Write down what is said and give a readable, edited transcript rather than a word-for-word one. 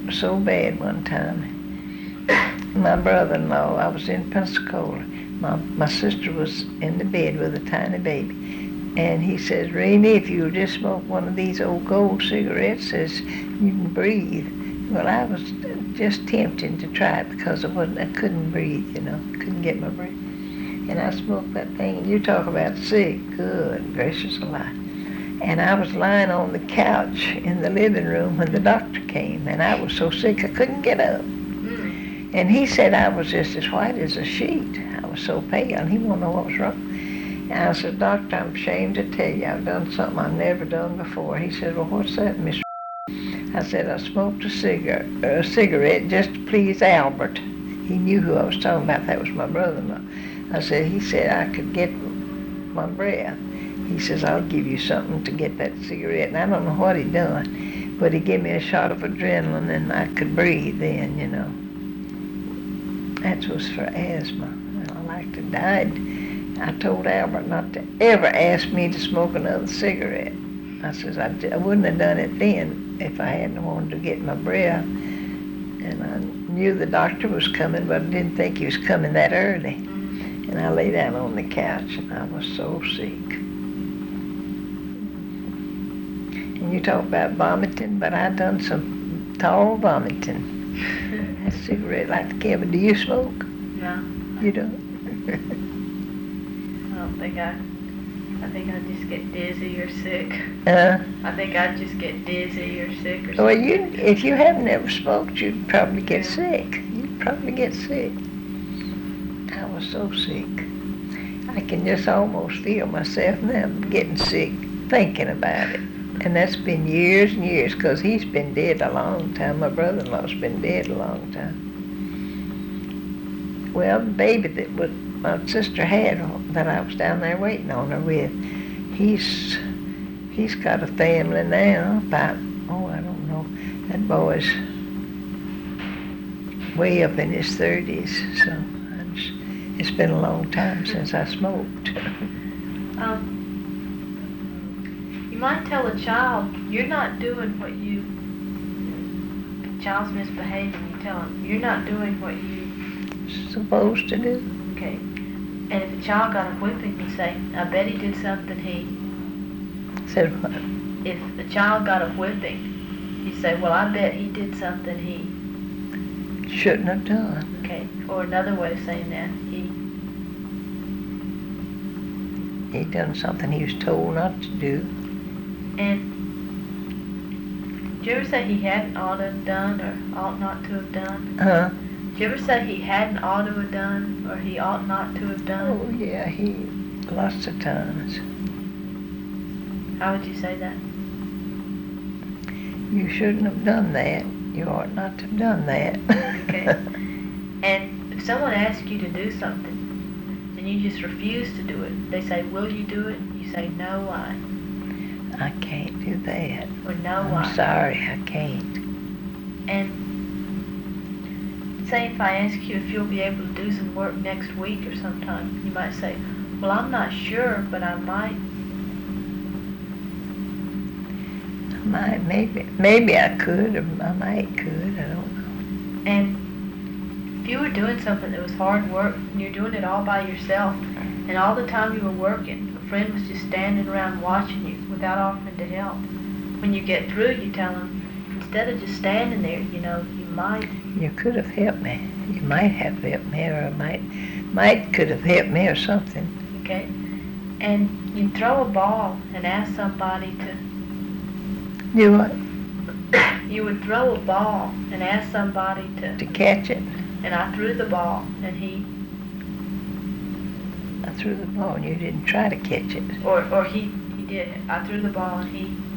so bad one time. My brother-in-law, I was in Pensacola. My sister was in the bed with a tiny baby. And he says, Rainey, if you'll just smoke one of these old gold cigarettes, says you can breathe. Well, I was just tempting to try it because I couldn't breathe, couldn't get my breath. And I smoked that thing, and you talk about sick, good gracious alive. And I was lying on the couch in the living room when the doctor came, and I was so sick I couldn't get up. And he said I was just as white as a sheet. I was so pale, and he wanted to know what was wrong. And I said, Doctor, I'm ashamed to tell you I've done something I've never done before. He said, well, what's that, Miss? I said, I smoked a cigarette just to please Albert. He knew who I was talking about. That was my brother-in-law. He said I could get my breath. He says, I'll give you something to get that cigarette. And I don't know what he done, but he gave me a shot of adrenaline and I could breathe then, That was for asthma. And I like to die. I told Albert not to ever ask me to smoke another cigarette. I says, I wouldn't have done it then if I hadn't wanted to get my breath. And I knew the doctor was coming, but I didn't think he was coming that early. And I lay down on the couch and I was so sick. And you talk about vomiting, but I done some tall vomiting. A cigarette like the Kevin. Do you smoke? No. You don't? I think I just get dizzy or sick. I think I just get dizzy or sick or something. Well, if you haven't ever smoked, you'd probably get sick. You'd probably get sick. I was so sick. I can just almost feel myself now getting sick thinking about it. And that's been years and years, because he's been dead a long time. My brother-in-law's been dead a long time. Well, the baby that my sister had, that I was down there waiting on her with, he's got a family now, about, I don't know, that boy's way up in his 30s, so it's been a long time since I smoked. You might tell a child, you're not doing what if a child's misbehaving, you tell them, you're not doing what you supposed to do. Okay. And if a child got a whipping, you say, I bet he did something Said what? If the child got a whipping, you say, well, I bet he did something he shouldn't have done. Okay. Or another way of saying that, he done something he was told not to do. And did you ever say he hadn't ought to have done or ought not to have done? Did you ever say he hadn't ought to have done or he ought not to have done? Oh, yeah, lots of times. How would you say that? You shouldn't have done that. You ought not to have done that. Okay. And if someone asks you to do something and you just refuse to do it, they say, will you do it? You say, no, why? I can't do that. Or no, why? I'm sorry, I can't. And say if I ask you if you'll be able to do some work next week or sometime, you might say, well, I'm not sure, but I might. Maybe I could, or I might could, I don't know. And if you were doing something that was hard work, and you're doing it all by yourself, and all the time you were working, a friend was just standing around watching you without offering to help. When you get through, you tell them, instead of just standing there, you might. You could have helped me. You might have helped me, or might could have helped me or something. Okay. And you throw a ball and ask somebody to. Do what? You would throw a ball and ask somebody to catch it. And I threw the ball, and I threw the ball, and you didn't try to catch it. Or he did. I threw the ball, and he